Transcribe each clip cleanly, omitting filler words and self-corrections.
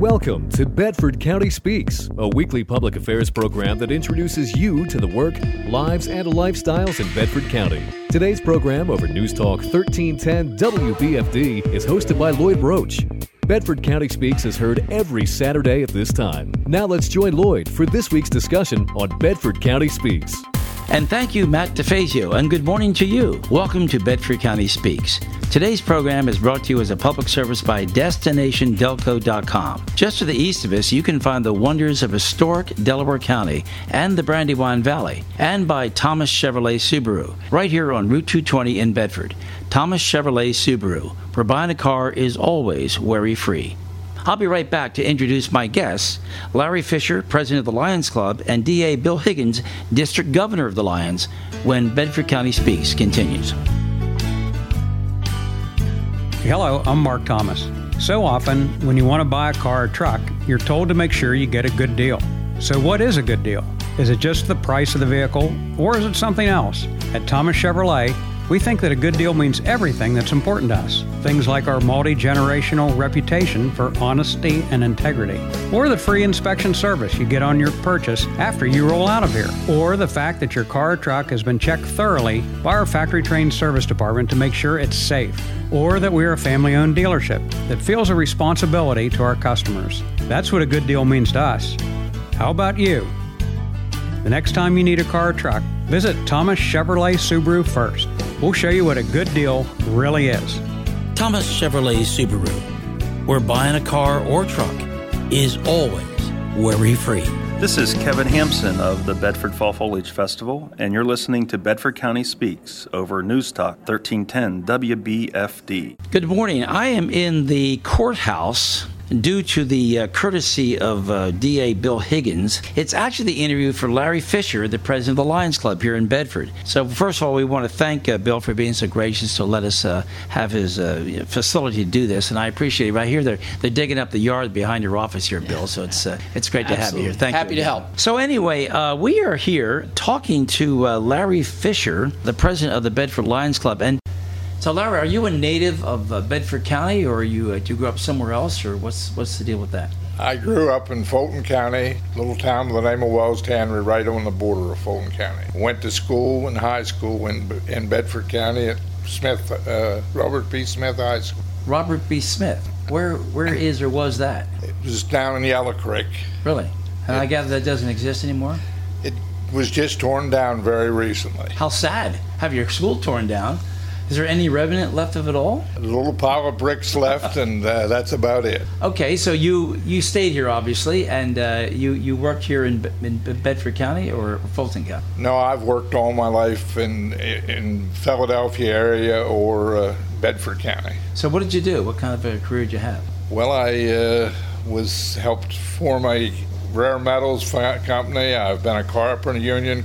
Welcome to Bedford County Speaks, a weekly public affairs program that introduces you to the work, lives, and lifestyles in Bedford County. Today's program over News Talk 1310 WBFD is hosted by Lloyd Roach. Bedford County Speaks is heard every Saturday at this time. Now let's join Lloyd for this week's discussion on Bedford County Speaks. And thank you, Matt DeFazio, and good morning to you. Welcome to Bedford County Speaks. Today's program is brought to you as a public service by DestinationDelco.com. Just to the east of us, you can find the wonders of historic Delaware County and the Brandywine Valley, and by Thomas Chevrolet Subaru, right here on Route 220 in Bedford. Thomas Chevrolet Subaru, where buying a car is always worry-free. I'll be right back to introduce my guests, Larry Fisher, President of the Lions Club, and DA Bill Higgins, District Governor of the Lions, when Bedford County Speaks continues. Hello, I'm Mark Thomas. So often, when you want to buy a car or truck, you're told to make sure you get a good deal. So what is a good deal? Is it just the price of the vehicle, or is it something else? At Thomas Chevrolet, we think that a good deal means everything that's important to us. Things like our multi-generational reputation for honesty and integrity, or the free inspection service you get on your purchase after you roll out of here, or the fact that your car or truck has been checked thoroughly by our factory-trained service department to make sure it's safe, or that we're a family-owned dealership that feels a responsibility to our customers. That's what a good deal means to us. How about you? The next time you need a car or truck, visit Thomas Chevrolet Subaru first. We'll show you what a good deal really is. Thomas Chevrolet Subaru, where buying a car or truck is always worry-free. This is Kevin Hampson of the Bedford Fall Foliage Festival, and you're listening to Bedford County Speaks over News Talk 1310 WBFD. Good morning. I am in the courthouse due to the courtesy of DA Bill Higgins. It's actually the interview for Larry Fisher, the president of the Lions Club here in Bedford. So first of all, we want to thank Bill for being so gracious to let us have his facility to do this, and I appreciate it. Right here, they're digging up the yard behind your office here, Bill, so it's great to have you here. Thank you. Happy to help. So anyway, we are here talking to Larry Fisher, the president of the Bedford Lions Club. And so, Larry, are you a native of Bedford County, or do you grew up somewhere else, or what's the deal with that? I grew up in Fulton County, little town by the name of Wells Tannery, right on the border of Fulton County. Went to school and high school in Bedford County at Robert B. Smith High School. Robert B. Smith. Where is or was that? It was down in Yellow Creek. Really? And I gather that doesn't exist anymore? It was just torn down very recently. How sad. Have your school torn down. Is there any remnant left of it all? A little pile of bricks left, and that's about it. Okay, so you stayed here, obviously, and you worked here in Bedford County or Fulton County? No, I've worked all my life in Philadelphia area or Bedford County. So what did you do? What kind of a career did you have? Well, I was helped form a rare metals company. I've been a carpenter, union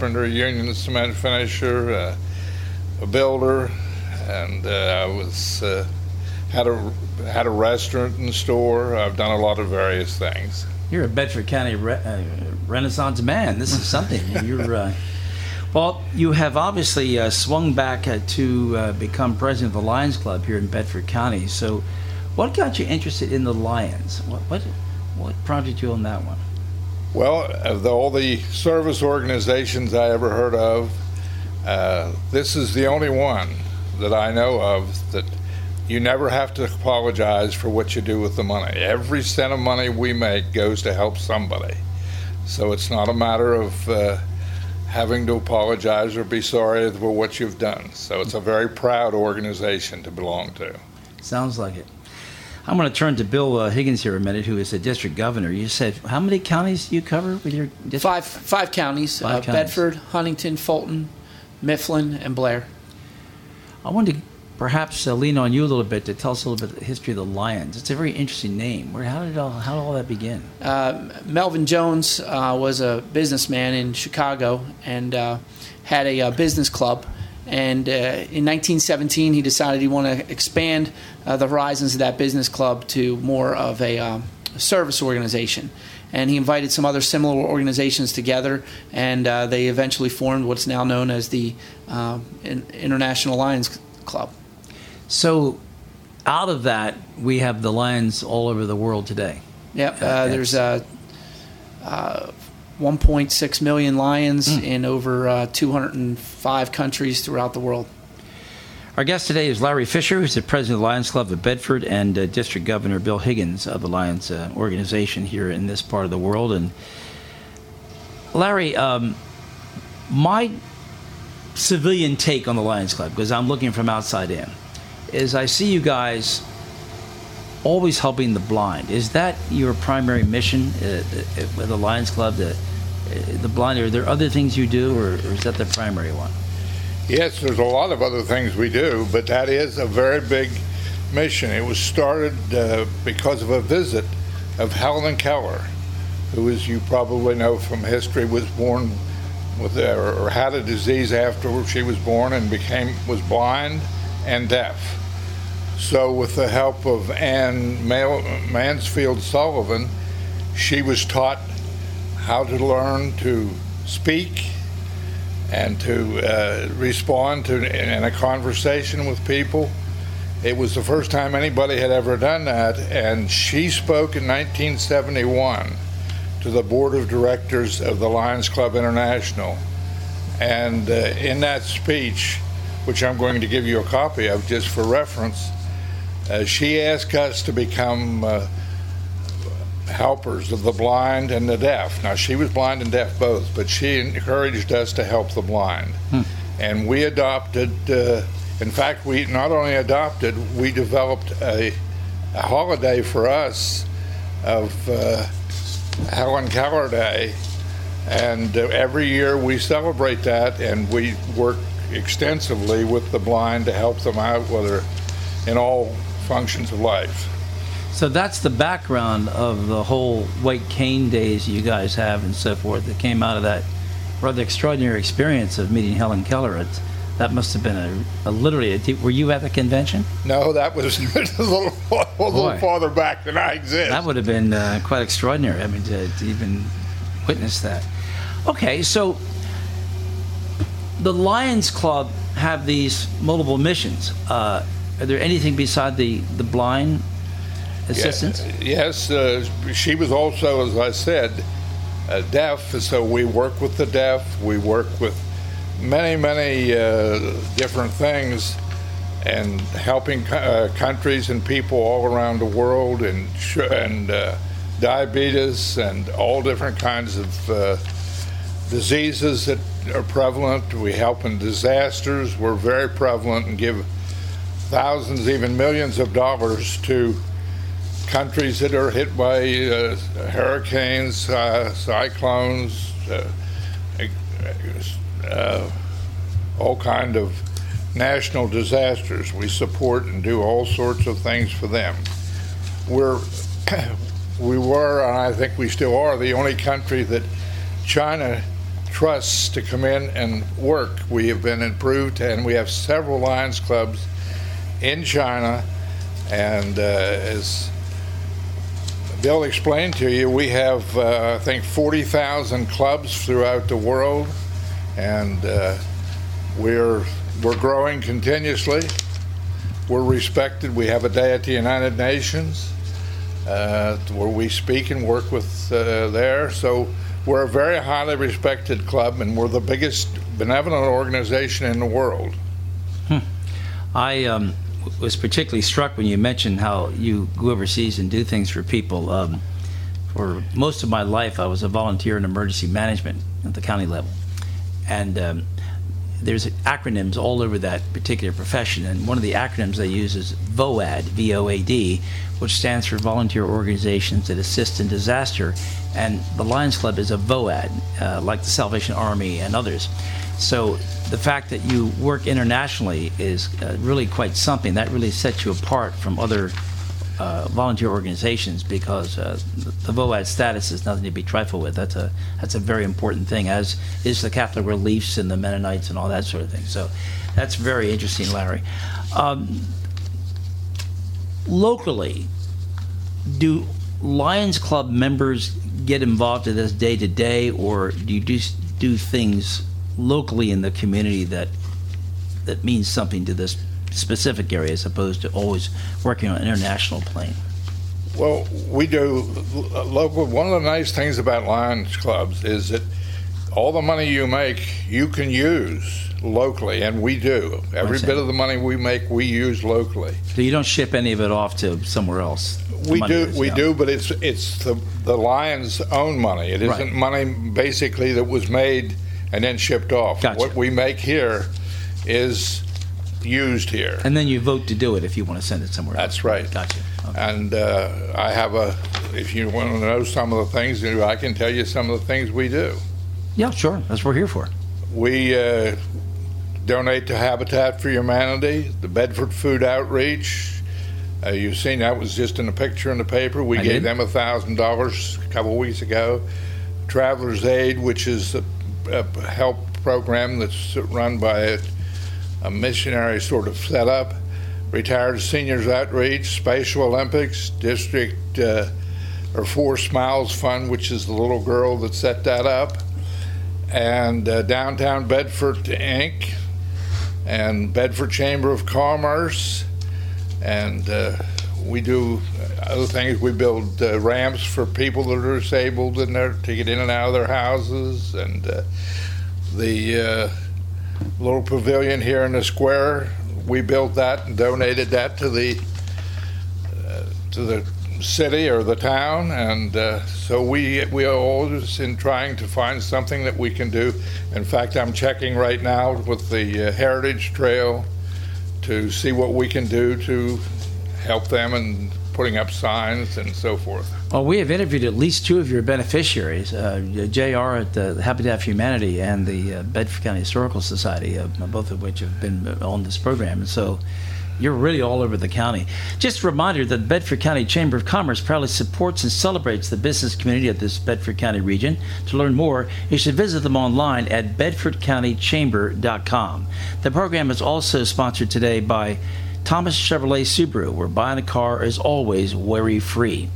cement finisher, a builder, and I was had a restaurant and store. I've done a lot of various things. You're a Bedford County Renaissance man. This is something. You're well, you have obviously swung back to become president of the Lions Club here in Bedford County. So, what got you interested in the Lions? What prompted you on that one? Well, of all the service organizations I ever heard of, this is the only one that I know of that you never have to apologize for what you do with the money. Every cent of money we make goes to help somebody. So it's not a matter of having to apologize or be sorry for what you've done. So it's a very proud organization to belong to. Sounds like it. I'm going to turn to Bill Higgins here a minute, who is the district governor. You said, how many counties do you cover with your district? Five counties. Bedford, Huntington, Fulton, Mifflin, and Blair. I wanted to perhaps lean on you a little bit to tell us a little bit of the history of the Lions. It's a very interesting name. How did all that begin? Melvin Jones was a businessman in Chicago and had a business club. And in 1917, he decided he wanted to expand the horizons of that business club to more of a service organization. And he invited some other similar organizations together, and they eventually formed what's now known as the International Lions Club. So out of that, we have the Lions all over the world today. Yep. There's 1.6 million lions in over 205 countries throughout the world. Our guest today is Larry Fisher, who's the president of the Lions Club of Bedford, and District Governor Bill Higgins of the Lions organization here in this part of the world. And Larry, my civilian take on the Lions Club, because I'm looking from outside in, is I see you guys always helping the blind. Is that your primary mission with the Lions Club, the blind? Are there other things you do, or is that the primary one? Yes, there's a lot of other things we do, but that is a very big mission. It was started because of a visit of Helen Keller, who, as you probably know from history, was born with or had a disease after she was born and was blind and deaf. So with the help of Anne Mansfield Sullivan, she was taught how to learn to speak and to respond to in a conversation with people. It was the first time anybody had ever done that, and she spoke in 1971 to the board of directors of the Lions Club International. And in that speech, which I'm going to give you a copy of just for reference, she asked us to become helpers of the blind and the deaf. Now, she was blind and deaf both, but she encouraged us to help the blind. And we adopted, in fact, we not only adopted, we developed a holiday for us of Helen Keller Day. And every year we celebrate that, and we work extensively with the blind to help them out, whether in all functions of life. So that's the background of the whole White Cane days you guys have and so forth that came out of that rather extraordinary experience of meeting Helen Keller. That must have been were you at the convention? No, that was a little farther back than I exist. That would have been quite extraordinary, I mean, to even witness that. Okay, so the Lions Club have these multiple missions. Are there anything beside the blind assistance? Yes, she was also, as I said, deaf, so we work with the deaf. We work with many different things, and helping countries and people all around the world, and diabetes and all different kinds of diseases that are prevalent. We help in disasters. We're very prevalent and give thousands, even millions of dollars to countries that are hit by hurricanes, cyclones, all kind of national disasters. We support and do all sorts of things for them. We were, and I think we still are, the only country that China trusts to come in and work. We have been approved, and we have several Lions Clubs in China, and as Bill explained to you, we have, I think, 40,000 clubs throughout the world, and we're growing continuously. We're respected. We have a day at the United Nations where we speak and work with there. So we're a very highly respected club, and we're the biggest benevolent organization in the world. I was particularly struck when you mentioned how you go overseas and do things for people. For most of my life, I was a volunteer in emergency management at the county level. And there's acronyms all over that particular profession, and one of the acronyms they use is VOAD, V-O-A-D, which stands for Volunteer Organizations That Assist in Disaster, and the Lions Club is a VOAD, like the Salvation Army and others. So the fact that you work internationally is really quite something. That really sets you apart from other volunteer organizations, because the VOAD status is nothing to be trifled with. That's a very important thing, as is the Catholic Reliefs and the Mennonites and all that sort of thing. So that's very interesting, Larry. Locally, do Lions Club members get involved in this day to day, or do you just do things locally in the community that means something to this specific area, as opposed to always working on an international plane? Well, we do local. One of the nice things about Lions Clubs is that all the money you make, you can use locally, and we do. Every bit of the money we make, we use locally. So you don't ship any of it off to somewhere else? We do, but it's the Lions' own money. It isn't money basically that was made and then shipped off. Gotcha. What we make here is used here. And then you vote to do it if you want to send it somewhere else. That's right. Gotcha. Okay. And I have if you want to know some of the things, I can tell you some of the things we do. Yeah, sure. That's what we're here for. We donate to Habitat for Humanity, the Bedford Food Outreach. You've seen that was just in a picture in the paper. We gave them $1,000 a couple of weeks ago. Travelers Aid, which is a help program that's run by a missionary sort of setup. Retired Seniors Outreach, Special Olympics, District or Four Smiles Fund, which is the little girl that set that up, and Downtown Bedford Inc., and Bedford Chamber of Commerce, and we do other things. We build ramps for people that are disabled to get in and out of their houses, and the little pavilion here in the square, we built that and donated that to the city or the town, and so we are always in trying to find something that we can do. In fact, I'm checking right now with the Heritage Trail to see what we can do to help them and putting up signs and so forth. Well, we have interviewed at least two of your beneficiaries, JR at the Habitat for Humanity and the Bedford County Historical Society, both of which have been on this program. And so you're really all over the county. Just a reminder that the Bedford County Chamber of Commerce proudly supports and celebrates the business community of this Bedford County region. To learn more, you should visit them online at bedfordcountychamber.com. The program is also sponsored today by Thomas Chevrolet Subaru, where buying a car is always worry-free.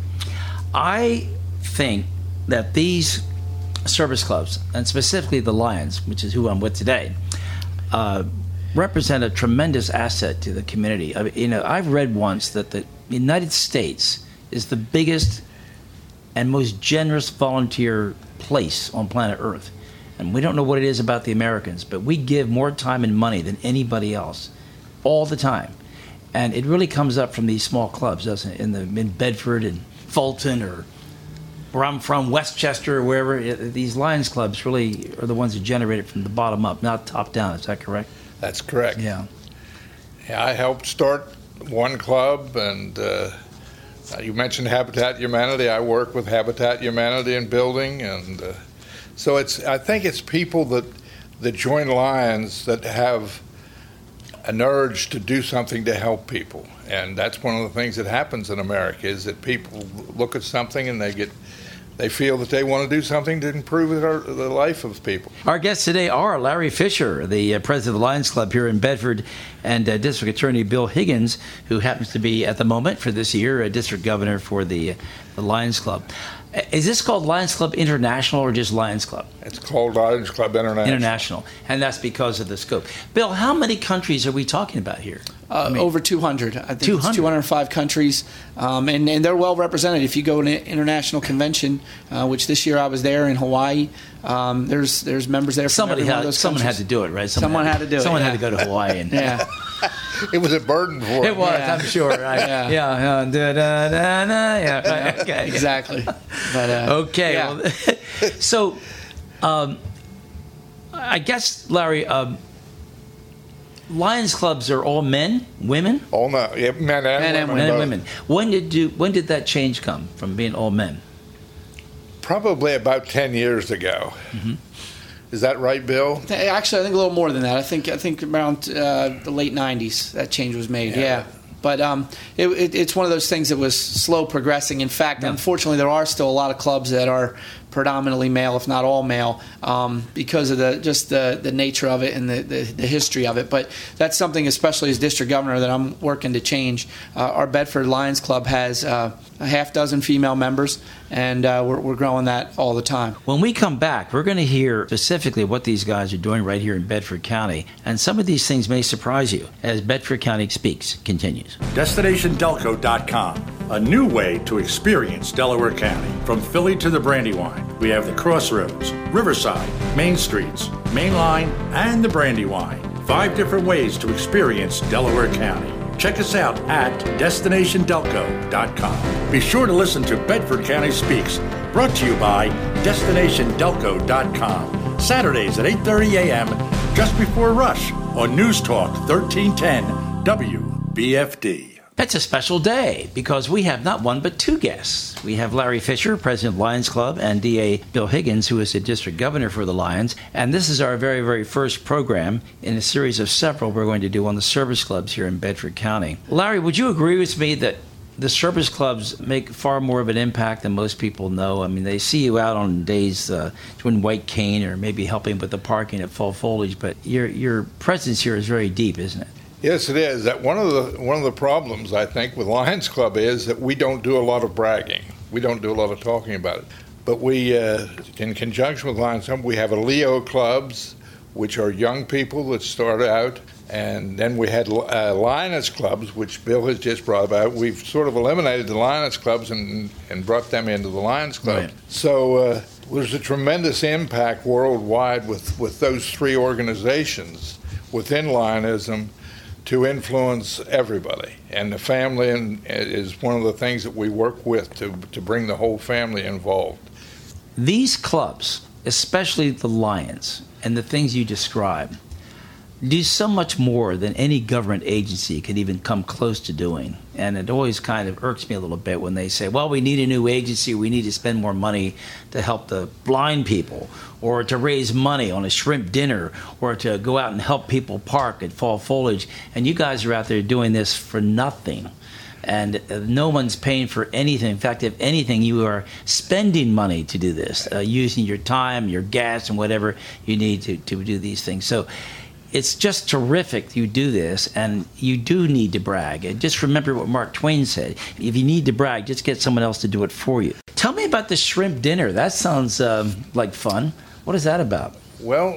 I think that these service clubs, and specifically the Lions, which is who I'm with today, represent a tremendous asset to the community. I mean, I've read once that the United States is the biggest and most generous volunteer place on planet Earth. And we don't know what it is about the Americans, but we give more time and money than anybody else all the time. And it really comes up from these small clubs, doesn't it? In Bedford and Fulton, or where I'm from, Westchester, or wherever. These Lions clubs really are the ones that generate it from the bottom up, not top down. Is that correct? That's correct. Yeah. I helped start one club, and you mentioned Habitat Humanity. I work with Habitat Humanity in building, and so I think it's people that join Lions that have an urge to do something to help people, and that's one of the things that happens in America, is that people look at something and they feel that they want to do something to improve the life of people. Our guests today are Larry Fisher, the president of the Lions Club here in Bedford, and District Attorney Bill Higgins, who happens to be, at the moment for this year, a district governor for the Lions Club. Is this called Lions Club International or just Lions Club? It's called Lions Club International. International, and that's because of the scope. Bill, how many countries are we talking about here? Over 200. I think 200. It's 205 countries, and they're well represented. If you go to an international convention, which this year I was there in Hawaii, there's members there from every one of those countries. Someone had to do it, right? Someone had to do it. Someone yeah. had to go to Hawaii. And, yeah. It was a burden for him. It was, Yeah. I'm sure. Right? Yeah. Yeah. Okay. Exactly. But, okay. yeah. Well, so, I guess, Larry, Lions clubs are all men, women? All men and Men and women. Men and both. women. When did that change come from being all men? Probably about 10 years ago. Mm-hmm. Is that right, Bill? Actually, I think a little more than that. I think around the late 90s that change was made. Yeah. But it's one of those things that was slow progressing. In fact, unfortunately, there are still a lot of clubs that are predominantly male, if not all male, because of the nature of it and the history of it. But that's something, especially as district governor, that I'm working to change. Our Bedford Lions Club has a half dozen female members, and we're growing that all the time. When we come back, we're going to hear specifically what these guys are doing right here in Bedford County, and some of these things may surprise you as Bedford County Speaks continues. DestinationDelco.com. a new way to experience Delaware County. From Philly to the Brandywine, we have the Crossroads, Riverside, Main Streets, Main Line, and the Brandywine. 5 different ways to experience Delaware County. Check us out at DestinationDelco.com. Be sure to listen to Bedford County Speaks, brought to you by DestinationDelco.com. Saturdays at 8:30 a.m., just before rush, on News Talk 1310 WBFD. It's a special day because we have not one but 2 guests. We have Larry Fisher, president of Lions Club, and DA Bill Higgins, who is the district governor for the Lions. And this is our very, very first program in a series of several we're going to do on the service clubs here in Bedford County. Larry, would you agree with me that the service clubs make far more of an impact than most people know? I mean, they see you out on days doing white cane or maybe helping with the parking at Fall Foliage, but your presence here is very deep, isn't it? Yes, it is. That one of the problems, I think, with Lions Club is that we don't do a lot of bragging. We don't do a lot of talking about it. But we, in conjunction with Lions Club, we have a Leo clubs, which are young people that start out. And then we had Lioness clubs, which Bill has just brought about. We've sort of eliminated the Lioness clubs and brought them into the Lions Club. Right. So there's a tremendous impact worldwide with those 3 organizations within Lionism to influence everybody. And the family is one of the things that we work with to bring the whole family involved. These clubs, especially the Lions and the things you describe, do so much more than any government agency can even come close to doing. And it always kind of irks me a little bit when they say, well, we need a new agency, we need to spend more money to help the blind people, or to raise money on a shrimp dinner, or to go out and help people park at Fall Foliage. And you guys are out there doing this for nothing. And no one's paying for anything. In fact, if anything, you are spending money to do this, using your time, your gas, and whatever you need to do these things. So it's just terrific you do this, and you do need to brag. And just remember what Mark Twain said. If you need to brag, just get someone else to do it for you. Tell me about the shrimp dinner. That sounds like fun. What is that about? Well,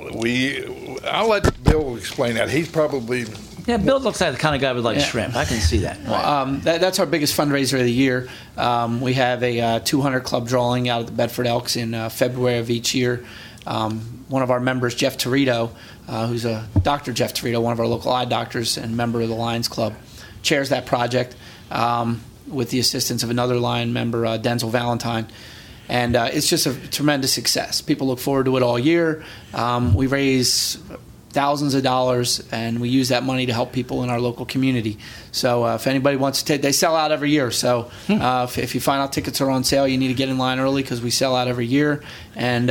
I'll let Bill explain that. He's probably... Yeah, Bill looks like the kind of guy who would like shrimp. I can see that. Well, that's our biggest fundraiser of the year. We have a 200 club drawing out at the Bedford Elks in February of each year. One of our members, Jeff Torito, who's Dr. Jeff Torito, one of our local eye doctors and member of the Lions Club, chairs that project with the assistance of another Lion member, Denzel Valentine. And it's just a tremendous success. People look forward to it all year. We raise thousands of dollars, and we use that money to help people in our local community. So if anybody wants to they sell out every year. So if you find out tickets are on sale, you need to get in line early because we sell out every year. And,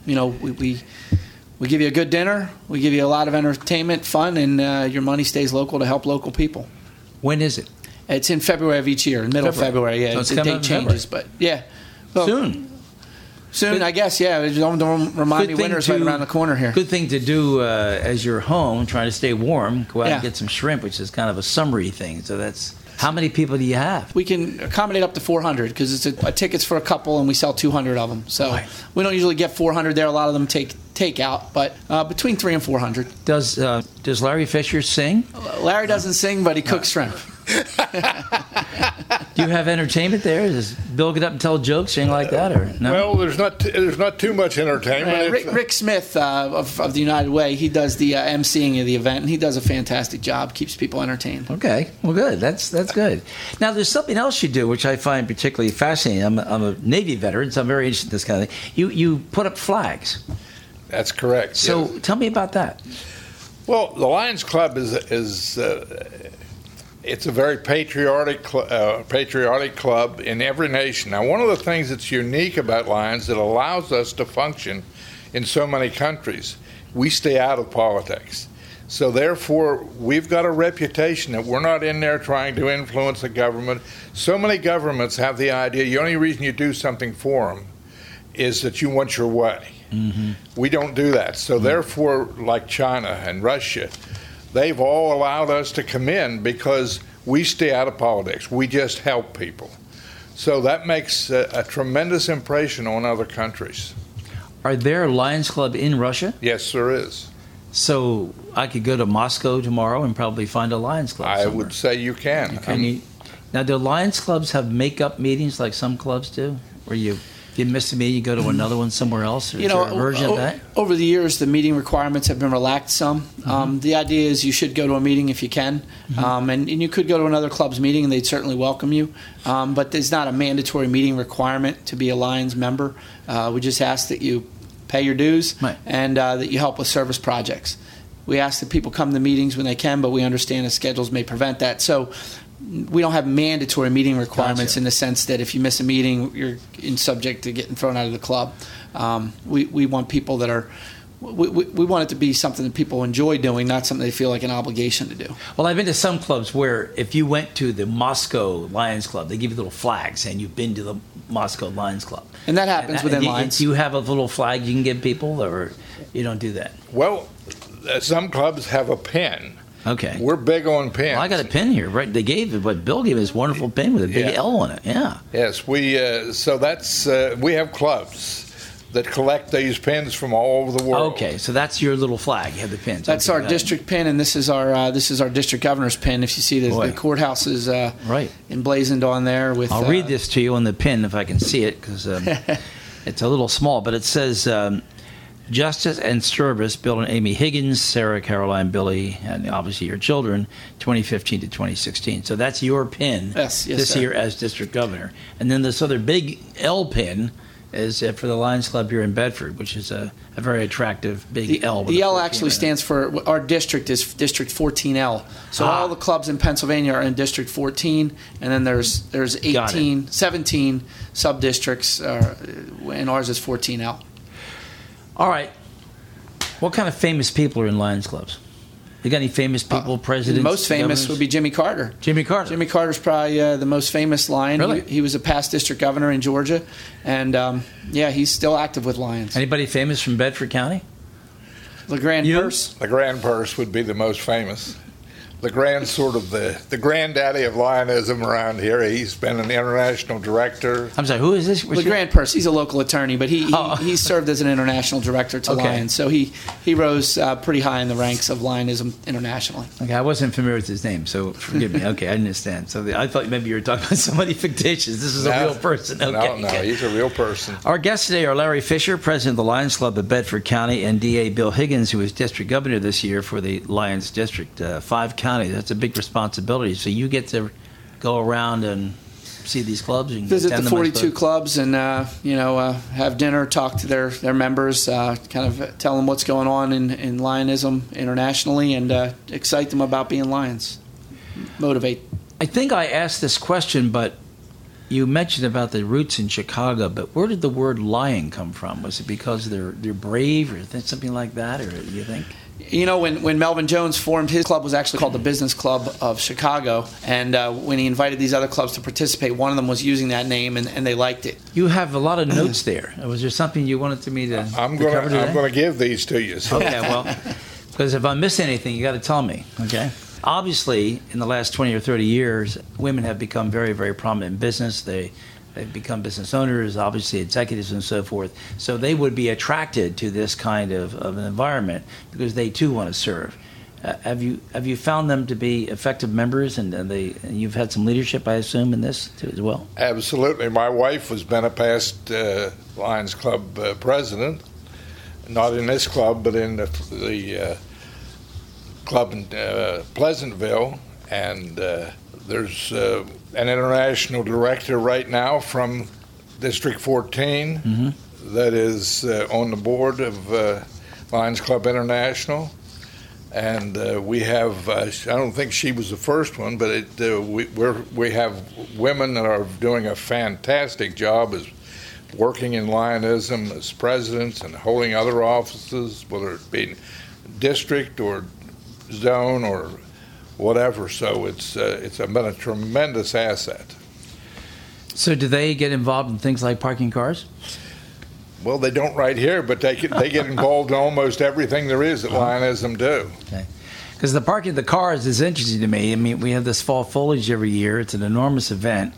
we give you a good dinner. We give you a lot of entertainment, fun, and your money stays local to help local people. When is it? It's in February of each year, in the middle of February. Yeah, so the date changes, but yeah. Well, Soon, I guess, yeah. Don't remind me, winter's right around the corner here. Good thing to do as you're home, trying to stay warm. Go out and get some shrimp, which is kind of a summery thing. So that's... How many people do you have? We can accommodate up to 400 because it's a tickets for a couple, and we sell 200 of them. So we don't usually get 400 there. A lot of them take out, but between 300 and 400. Does Larry Fisher sing? Larry doesn't sing, but he cooks shrimp. Do you have entertainment there? Does Bill get up and tell jokes, anything like that, or no? Well, there's not too much entertainment. Rick Smith of the United Way, he does the emceeing of the event, and he does a fantastic job. Keeps people entertained. Okay, well, good. That's good. Now, there's something else you do, which I find particularly fascinating. I'm a Navy veteran, so I'm very interested in this kind of thing. You put up flags. That's correct. So tell me about that. Well, the Lions Club is it's a very patriotic club in every nation. Now, one of the things that's unique about Lions that allows us to function in so many countries, we stay out of politics. So therefore, we've got a reputation that we're not in there trying to influence the government. So many governments have the idea the only reason you do something for them is that you want your way. Mm-hmm. We don't do that. So therefore, like China and Russia, they've all allowed us to come in because we stay out of politics. We just help people. So that makes a tremendous impression on other countries. Are there Lions Club in Russia? Yes, there is. So I could go to Moscow tomorrow and probably find a Lions Club somewhere. I would say you can. Now, do Lions clubs have make-up meetings like some clubs do? Where if you miss a meeting, you go to another one somewhere else? Or is there a version of that? Over the years, the meeting requirements have been relaxed some. The idea is you should go to a meeting if you can. And you could go to another club's meeting, and they'd certainly welcome you. But there's not a mandatory meeting requirement to be a Lions member. We just ask that you pay your dues and that you help with service projects. We ask that people come to meetings when they can, but we understand the schedules may prevent that. So we don't have mandatory meeting requirements in the sense that if you miss a meeting, you're subject to getting thrown out of the club. We want people that are we want it to be something that people enjoy doing, not something they feel like an obligation to do. Well, I've been to some clubs where if you went to the Moscow Lions Club, they give you little flags saying you've been to the Moscow Lions Club. And that happens within Lions. Do you have a little flag you can give people, or you don't do that? Well, some clubs have a pin. Okay. We're big on pins. Well, I got a pin here, right? They gave what Bill gave us, wonderful pin with a big L on it. Yeah. Yes, we have clubs that collect these pins from all over the world. Okay, so that's your little flag. You have the pins. That's our district pin, and this is our district governor's pin. If you see the courthouse is emblazoned on there with. I'll read this to you on the pin if I can see it, because it's a little small, but it says. Justice and Service, Bill and Amy Higgins, Sarah, Caroline, Billy, and obviously your children, 2015 to 2016. So that's your pin this year as district governor. And then this other big L pin is for the Lions Club here in Bedford, which is a very attractive big L. The L actually stands for, our district is District 14L. So all the clubs in Pennsylvania are in District 14, and then there's 17 sub-districts, and ours is 14L. All right. What kind of famous people are in Lions clubs? You got any famous people, presidents? The most famous governors? would be Jimmy Carter. Jimmy Carter. Jimmy Carter's probably the most famous Lion. Really? He was a past district governor in Georgia, and he's still active with Lions. Anybody famous from Bedford County? LeGrand Purse. LeGrand Purse would be the most famous. LeGrand's sort of the granddaddy of Lionism around here. He's been an international director. I'm sorry, who is this? LeGrand Purse. He's a local attorney, but he served as an international director to Lions. So he rose pretty high in the ranks of Lionism internationally. Okay, I wasn't familiar with his name, so forgive me. Okay, I understand. So I thought maybe you were talking about somebody fictitious. This is a real person. Okay. No, he's a real person. Our guests today are Larry Fisher, president of the Lions Club of Bedford County, and DA Bill Higgins, who is district governor this year for the Lions District 5 County. That's a big responsibility. So you get to go around and see these clubs and visit the 42 clubs and have dinner, talk to their members, kind of tell them what's going on in Lionism internationally, and excite them about being Lions. Motivate. I think I asked this question, but you mentioned about the roots in Chicago. But where did the word lion come from? Was it because they're brave or something like that, or do you think? You know, when Melvin Jones formed his club, was actually called the Business Club of Chicago, and when he invited these other clubs to participate, one of them was using that name, and they liked it. You have a lot of notes there. Was there something you wanted me to I'm going to give these to you. So. Okay, well, because if I miss anything, you got to tell me, okay? Obviously, in the last 20 or 30 years, women have become very, very prominent in business. They've become business owners, obviously executives and so forth. So they would be attracted to this kind of an environment because they too want to serve. Have you found them to be effective members, and you've had some leadership, I assume, in this too as well? Absolutely. My wife has been a past Lions Club president, not in this club, but in the club in Pleasantville, and there's an international director right now from District 14 that is on the board of Lions Club International. And we have, I don't think she was the first one, but we have women that are doing a fantastic job as working in Lionism as presidents and holding other offices, whether it be district or zone or whatever. So it's been a tremendous asset. So do they get involved in things like parking cars? Well, they don't right here, but they get involved in almost everything there is that Lionism do. Okay. Because the parking of the cars is interesting to me. I mean, we have this fall foliage every year. It's an enormous event.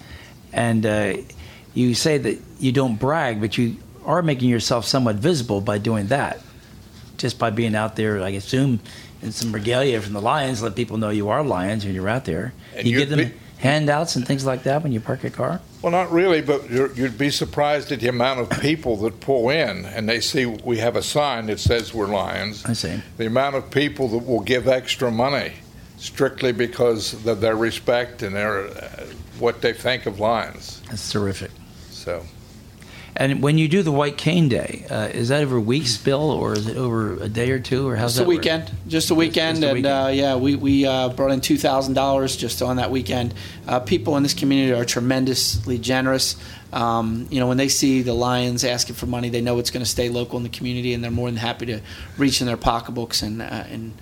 And you say that you don't brag, but you are making yourself somewhat visible by doing that. Just by being out there, I assume, in some regalia from the Lions, let people know you are Lions when you're out there. And you give them handouts and things like that when you park your car? Well, not really, but you'd be surprised at the amount of people that pull in and they see we have a sign that says we're Lions. I see. The amount of people that will give extra money strictly because of their respect and their what they think of Lions. That's terrific. So. And when you do the White Cane Day, is that over weeks, Bill, or is it over a day or two, or how's that work? Just a weekend. Just a weekend. And we brought in $2,000 just on that weekend. People in this community are tremendously generous. When they see the Lions asking for money, they know it's going to stay local in the community, and they're more than happy to reach in their pocketbooks and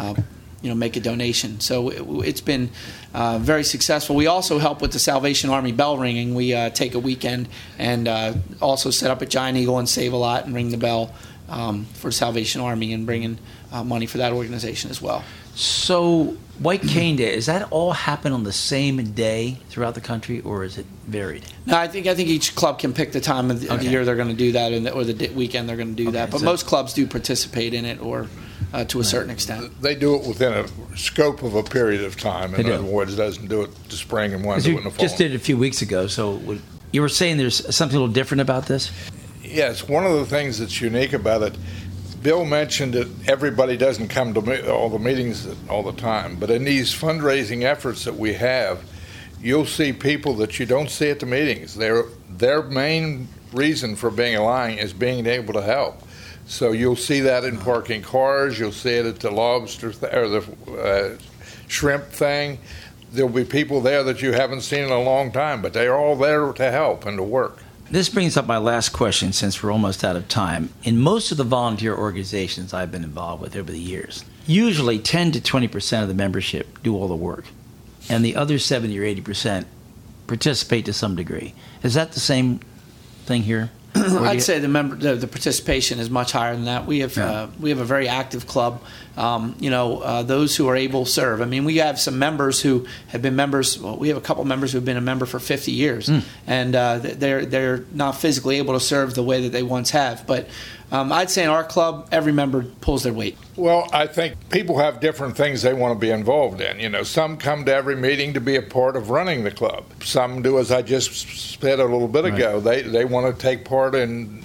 make a donation. So it's been very successful. We also help with the Salvation Army bell ringing. We take a weekend and also set up at Giant Eagle and Save a Lot and ring the bell for Salvation Army and bring in money for that organization as well. So White Cane Day, does that all happen on the same day throughout the country, or is it varied? No, I think each club can pick the time of the year they're going to do that, or the weekend they're going to do that. But most clubs do participate in it, or to a certain extent. They do it within a scope of a period of time. In other words, doesn't do it the spring and one do it in the fall. Just did it a few weeks ago. So you were saying there's something a little different about this? Yes, one of the things that's unique about it, Bill mentioned that everybody doesn't come to all the meetings all the time, but in these fundraising efforts that we have, you'll see people that you don't see at the meetings. Their main reason for being a Lion is being able to help. So you'll see that in parking cars. You'll see it at the lobster or the shrimp thing. There'll be people there that you haven't seen in a long time, but they're all there to help and to work. This brings up my last question, since we're almost out of time. In most of the volunteer organizations I've been involved with over the years, usually 10 to 20% of the membership do all the work, and the other 70 or 80% participate to some degree. Is that the same thing here? I'd say the participation is much higher than that. We have a very active club. Those who are able serve. I mean, we have some members who have been members. Well, we have a couple members who have been a member for 50 years, and they're not physically able to serve the way that they once have. But I'd say in our club, every member pulls their weight. Well, I think people have different things they want to be involved in. Some come to every meeting to be a part of running the club. Some do, as I just said a little bit ago. They want to take part in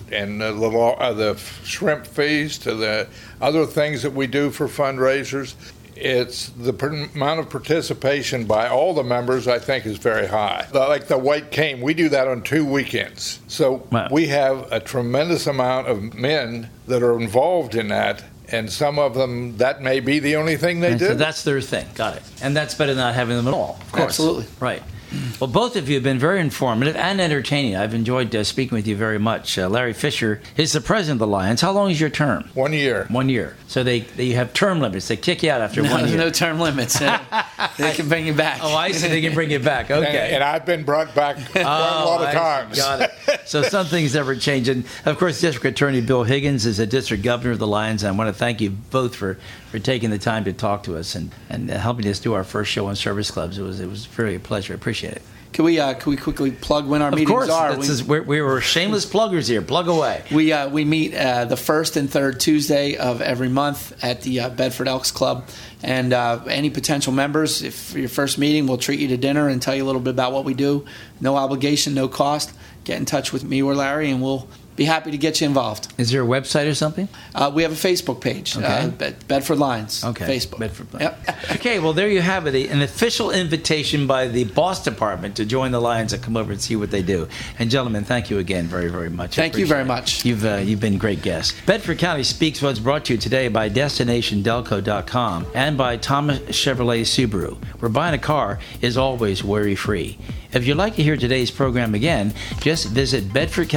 the shrimp feast, to the other things that we do for fundraisers. It's the amount of participation by all the members, I think, is very high. Like the White Cane, we do that on 2 weekends. So we have a tremendous amount of men that are involved in that, and some of them, that may be the only thing they do. So that's their thing. Got it. And that's better than not having them at all, of course. Absolutely. Right. Well, both of you have been very informative and entertaining. I've enjoyed speaking with you very much. Larry Fisher is the president of the Lions. How long is your term? 1 year. 1 year. So they have term limits. They kick you out after 1 year. There's no term limits. They can bring you back. Oh, I see. They can bring you back. Okay. And I've been brought back a lot of times. Got it. So some things never change. And, of course, District Attorney Bill Higgins is a district governor of the Lions. And I want to thank you both for taking the time to talk to us and helping us do our first show on Service Clubs. It was really a pleasure. I appreciate it. Can we quickly plug when our meetings are? Of course. We were shameless pluggers here. Plug away. We meet the first and third Tuesday of every month at the Bedford Elks Club. And any potential members, if for your first meeting, we'll treat you to dinner and tell you a little bit about what we do. No obligation, no cost. Get in touch with me or Larry, and we'll be happy to get you involved. Is there a website or something? We have a Facebook page, Bedford Lions. Okay. Facebook. Bedford Lions. Yep. Okay, well, there you have it, an official invitation by the Boss Department to join the Lions and come over and see what they do. And, gentlemen, thank you again very, very much. Thank you very much. You've been great guests. Bedford County Speaks was brought to you today by DestinationDelco.com and by Thomas Chevrolet Subaru, where buying a car is always worry-free. If you'd like to hear today's program again, just visit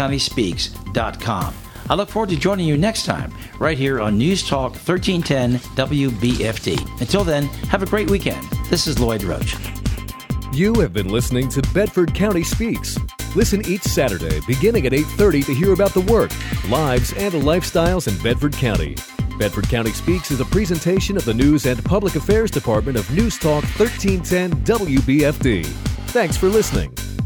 BedfordCountySpeaks.com. I look forward to joining you next time, right here on News Talk 1310 WBFT. Until then, have a great weekend. This is Lloyd Roach. You have been listening to Bedford County Speaks. Listen each Saturday beginning at 8:30 to hear about the work, lives, and lifestyles in Bedford County. Bedford County Speaks is a presentation of the News and Public Affairs Department of News Talk 1310 WBFD. Thanks for listening.